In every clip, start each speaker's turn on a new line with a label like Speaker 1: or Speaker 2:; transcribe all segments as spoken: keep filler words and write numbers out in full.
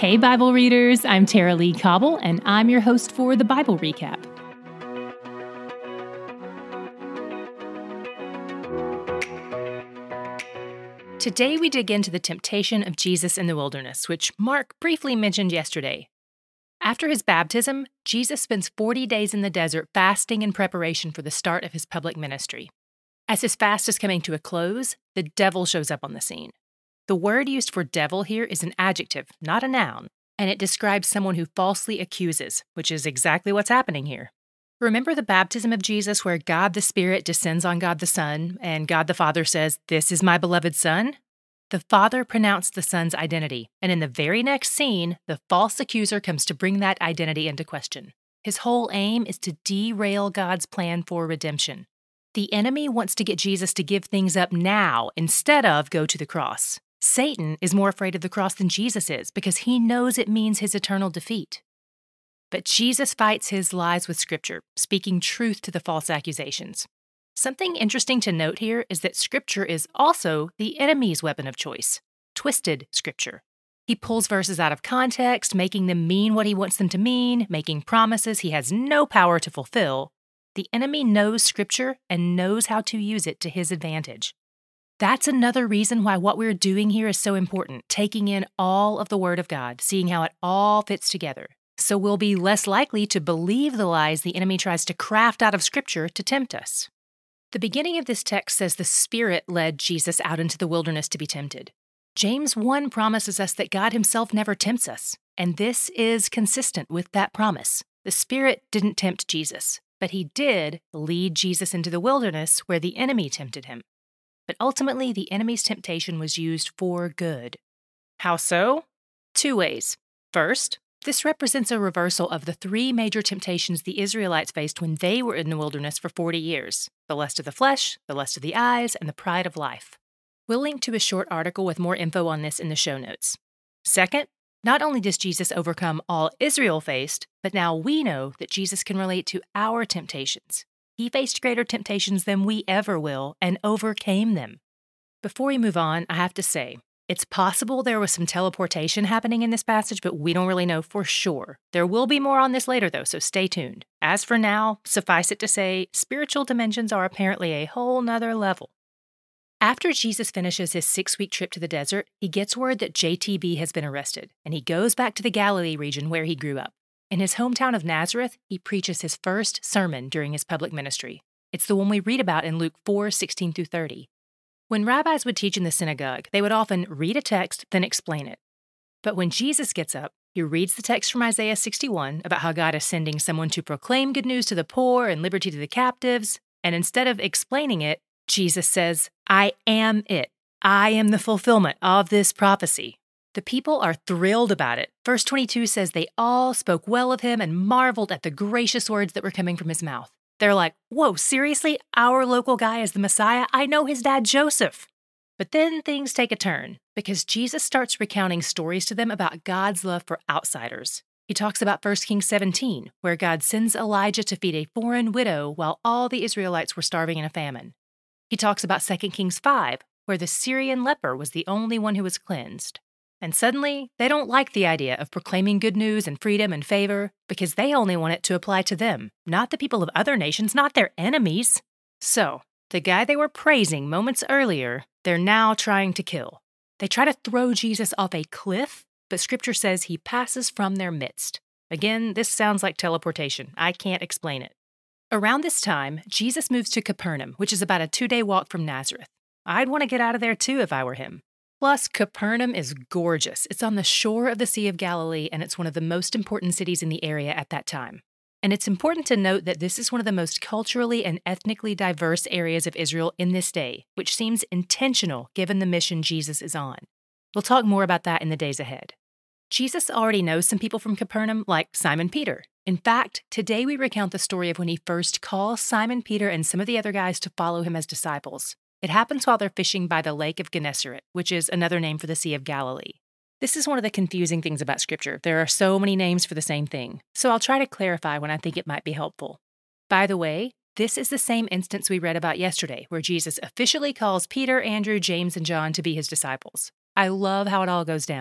Speaker 1: Hey, Bible readers, I'm Tara Lee Cobble, and I'm your host for the Bible Recap. Today we dig into the temptation of Jesus in the wilderness, which Mark briefly mentioned yesterday. After his baptism, Jesus spends forty days in the desert fasting in preparation for the start of his public ministry. As his fast is coming to a close, the devil shows up on the scene. The word used for devil here is an adjective, not a noun, and it describes someone who falsely accuses, which is exactly what's happening here. Remember the baptism of Jesus where God the Spirit descends on God the Son, and God the Father says, "This is my beloved Son"? The Father pronounced the Son's identity, and in the very next scene, the false accuser comes to bring that identity into question. His whole aim is to derail God's plan for redemption. The enemy wants to get Jesus to give things up now instead of go to the cross. Satan is more afraid of the cross than Jesus is because he knows it means his eternal defeat. But Jesus fights his lies with Scripture, speaking truth to the false accusations. Something interesting to note here is that Scripture is also the enemy's weapon of choice, twisted Scripture. He pulls verses out of context, making them mean what he wants them to mean, making promises he has no power to fulfill. The enemy knows Scripture and knows how to use it to his advantage. That's another reason why what we're doing here is so important, taking in all of the Word of God, seeing how it all fits together. So we'll be less likely to believe the lies the enemy tries to craft out of Scripture to tempt us. The beginning of this text says the Spirit led Jesus out into the wilderness to be tempted. James one promises us that God himself never tempts us, and this is consistent with that promise. The Spirit didn't tempt Jesus, but he did lead Jesus into the wilderness where the enemy tempted him. But ultimately, the enemy's temptation was used for good. How so? Two ways. First, this represents a reversal of the three major temptations the Israelites faced when they were in the wilderness for forty years: the lust of the flesh, the lust of the eyes, and the pride of life. We'll link to a short article with more info on this in the show notes. Second, not only does Jesus overcome all Israel faced, but now we know that Jesus can relate to our temptations. He faced greater temptations than we ever will and overcame them. Before we move on, I have to say, it's possible there was some teleportation happening in this passage, but we don't really know for sure. There will be more on this later, though, so stay tuned. As for now, suffice it to say, spiritual dimensions are apparently a whole nother level. After Jesus finishes his six-week trip to the desert, he gets word that J T B has been arrested, and he goes back to the Galilee region where he grew up. In his hometown of Nazareth, he preaches his first sermon during his public ministry. It's the one we read about in Luke four, sixteen through thirty. When rabbis would teach in the synagogue, they would often read a text, then explain it. But when Jesus gets up, he reads the text from Isaiah sixty-one about how God is sending someone to proclaim good news to the poor and liberty to the captives, and instead of explaining it, Jesus says, "I am it. I am the fulfillment of this prophecy." The people are thrilled about it. Verse twenty-two says they all spoke well of him and marveled at the gracious words that were coming from his mouth. They're like, "Whoa, seriously? Our local guy is the Messiah? I know his dad, Joseph." But then things take a turn because Jesus starts recounting stories to them about God's love for outsiders. He talks about First Kings seventeen, where God sends Elijah to feed a foreign widow while all the Israelites were starving in a famine. He talks about Second Kings five, where the Syrian leper was the only one who was cleansed. And suddenly, they don't like the idea of proclaiming good news and freedom and favor because they only want it to apply to them, not the people of other nations, not their enemies. So, the guy they were praising moments earlier, they're now trying to kill. They try to throw Jesus off a cliff, but Scripture says he passes from their midst. Again, this sounds like teleportation. I can't explain it. Around this time, Jesus moves to Capernaum, which is about a two-day walk from Nazareth. I'd want to get out of there too if I were him. Plus, Capernaum is gorgeous. It's on the shore of the Sea of Galilee, and it's one of the most important cities in the area at that time. And it's important to note that this is one of the most culturally and ethnically diverse areas of Israel in this day, which seems intentional given the mission Jesus is on. We'll talk more about that in the days ahead. Jesus already knows some people from Capernaum, like Simon Peter. In fact, today we recount the story of when he first calls Simon Peter and some of the other guys to follow him as disciples. It happens while they're fishing by the Lake of Gennesaret, which is another name for the Sea of Galilee. This is one of the confusing things about Scripture. There are so many names for the same thing, so I'll try to clarify when I think it might be helpful. By the way, this is the same instance we read about yesterday, where Jesus officially calls Peter, Andrew, James, and John to be his disciples. I love how it all goes down.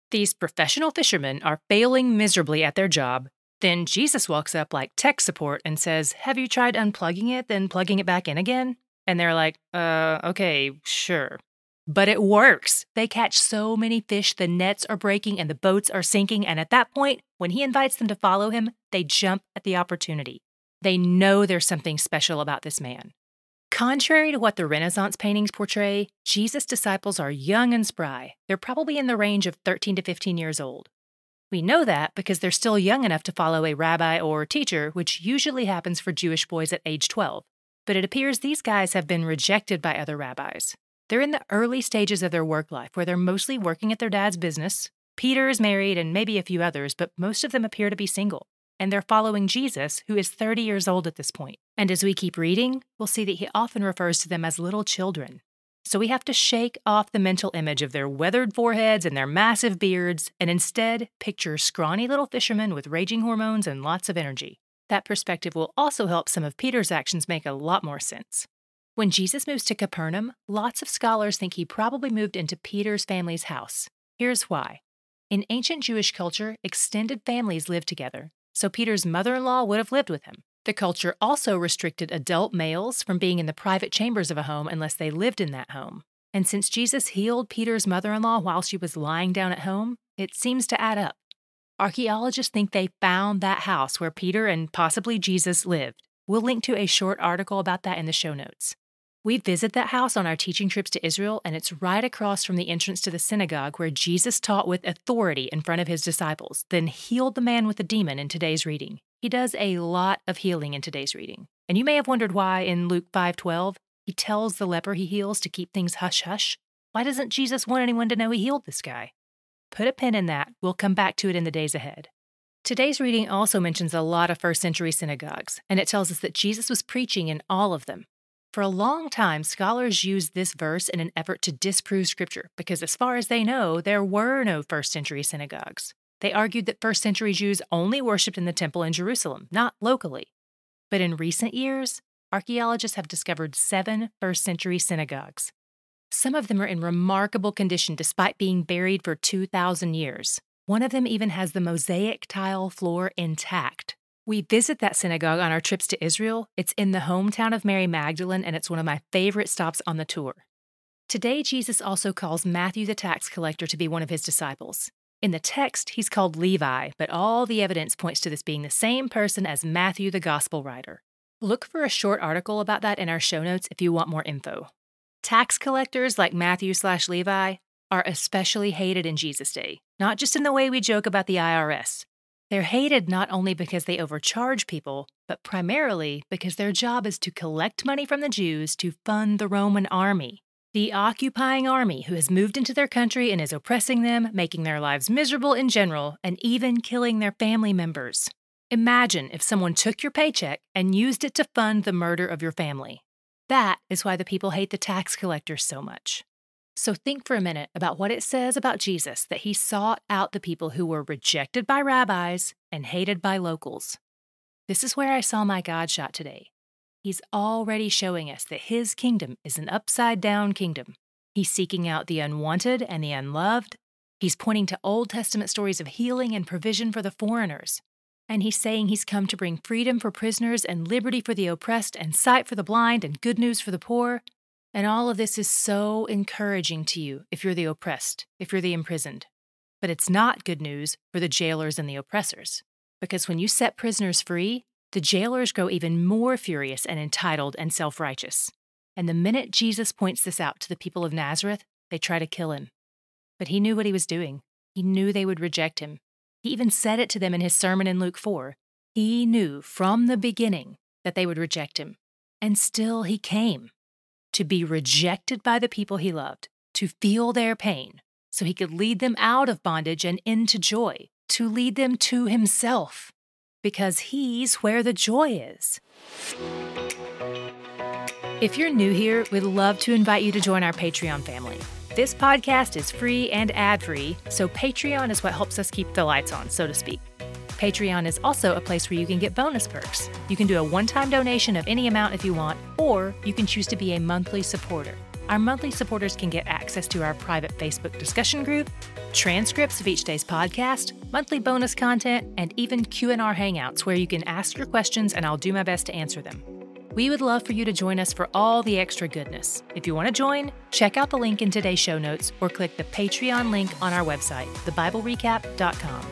Speaker 1: These professional fishermen are failing miserably at their job. Then Jesus walks up like tech support and says, "Have you tried unplugging it, then plugging it back in again?" And they're like, uh, okay, sure. But it works. They catch so many fish, the nets are breaking and the boats are sinking. And at that point, when he invites them to follow him, they jump at the opportunity. They know there's something special about this man. Contrary to what the Renaissance paintings portray, Jesus' disciples are young and spry. They're probably in the range of thirteen to fifteen years old. We know that because they're still young enough to follow a rabbi or teacher, which usually happens for Jewish boys at age twelve. But it appears these guys have been rejected by other rabbis. They're in the early stages of their work life, where they're mostly working at their dad's business. Peter is married and maybe a few others, but most of them appear to be single. And they're following Jesus, who is thirty years old at this point. And as we keep reading, we'll see that he often refers to them as little children. So we have to shake off the mental image of their weathered foreheads and their massive beards, and instead picture scrawny little fishermen with raging hormones and lots of energy. That perspective will also help some of Peter's actions make a lot more sense. When Jesus moves to Capernaum, lots of scholars think he probably moved into Peter's family's house. Here's why. In ancient Jewish culture, extended families lived together, so Peter's mother-in-law would have lived with him. The culture also restricted adult males from being in the private chambers of a home unless they lived in that home. And since Jesus healed Peter's mother-in-law while she was lying down at home, it seems to add up. Archaeologists think they found that house where Peter and possibly Jesus lived. We'll link to a short article about that in the show notes. We visit that house on our teaching trips to Israel, and it's right across from the entrance to the synagogue where Jesus taught with authority in front of his disciples, then healed the man with the demon in today's reading. He does a lot of healing in today's reading. And you may have wondered why in Luke five twelve, he tells the leper he heals to keep things hush-hush. Why doesn't Jesus want anyone to know he healed this guy? Put a pin in that. We'll come back to it in the days ahead. Today's reading also mentions a lot of first century synagogues, and it tells us that Jesus was preaching in all of them. For a long time, scholars used this verse in an effort to disprove Scripture, because as far as they know, there were no first century synagogues. They argued that first century Jews only worshipped in the temple in Jerusalem, not locally. But in recent years, archaeologists have discovered seven first century synagogues. Some of them are in remarkable condition despite being buried for two thousand years. One of them even has the mosaic tile floor intact. We visit that synagogue on our trips to Israel. It's in the hometown of Mary Magdalene, and it's one of my favorite stops on the tour. Today, Jesus also calls Matthew the tax collector to be one of his disciples. In the text, he's called Levi, but all the evidence points to this being the same person as Matthew the gospel writer. Look for a short article about that in our show notes if you want more info. Tax collectors like Matthew slash Levi are especially hated in Jesus' day, not just in the way we joke about the I R S. They're hated not only because they overcharge people, but primarily because their job is to collect money from the Jews to fund the Roman army. The occupying army who has moved into their country and is oppressing them, making their lives miserable in general, and even killing their family members. Imagine if someone took your paycheck and used it to fund the murder of your family. That is why the people hate the tax collectors so much. So think for a minute about what it says about Jesus that he sought out the people who were rejected by rabbis and hated by locals. This is where I saw my God shot today. He's already showing us that his kingdom is an upside-down kingdom. He's seeking out the unwanted and the unloved. He's pointing to Old Testament stories of healing and provision for the foreigners. And he's saying he's come to bring freedom for prisoners and liberty for the oppressed and sight for the blind and good news for the poor. And all of this is so encouraging to you if you're the oppressed, if you're the imprisoned. But it's not good news for the jailers and the oppressors. Because when you set prisoners free, the jailers grow even more furious and entitled and self-righteous. And the minute Jesus points this out to the people of Nazareth, they try to kill him. But he knew what he was doing. He knew they would reject him. He even said it to them in his sermon in Luke four. He knew from the beginning that they would reject him. And still he came. To be rejected by the people he loved, to feel their pain, so he could lead them out of bondage and into joy, to lead them to himself, because he's where the joy is. If you're new here, we'd love to invite you to join our Patreon family. This podcast is free and ad-free, so Patreon is what helps us keep the lights on, so to speak. Patreon is also a place where you can get bonus perks. You can do a one-time donation of any amount if you want, or you can choose to be a monthly supporter. Our monthly supporters can get access to our private Facebook discussion group, transcripts of each day's podcast, monthly bonus content, and even Q and R hangouts where you can ask your questions and I'll do my best to answer them. We would love for you to join us for all the extra goodness. If you want to join, check out the link in today's show notes or click the Patreon link on our website, the bible recap dot com.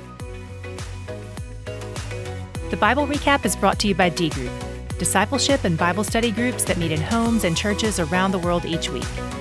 Speaker 1: The Bible Recap is brought to you by D Group, discipleship and Bible study groups that meet in homes and churches around the world each week.